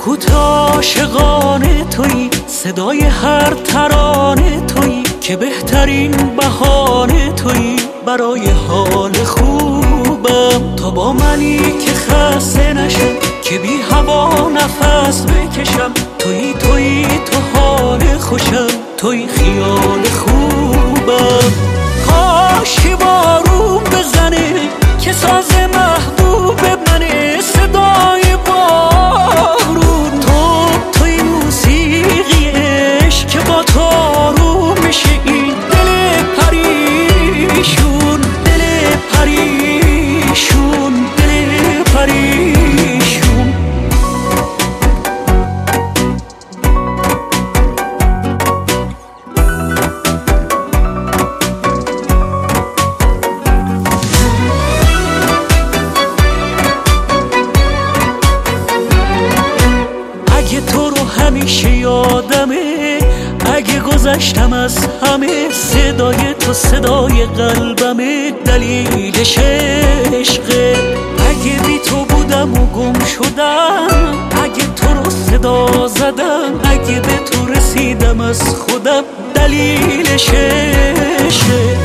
سکوت عاشقانه تویی، صدای هر ترانه تویی، که بهترین بهانه تویی برای حال خوبم. تا با منی که خسته نشم، که بی هوا نفس بکشم، تویی تو حال خوشم، تویی خیال خوبم. کاشی بارون بزنه که ساز محبوب منه، صدای بارون توی موسیقی عشق که با تو آروم میشه این دل پریشون، دل پریشون، دل پریشون. اگه تو رو همیشه یادمه، اگه گذشتم از همه، صدای تو صدای قلبمه، دلیلش عشقه. اگه بی تو بودم و گم شدم، اگه تو رو صدا زدم، اگه به تو رسیدم از خودم، دلیلش عشقه.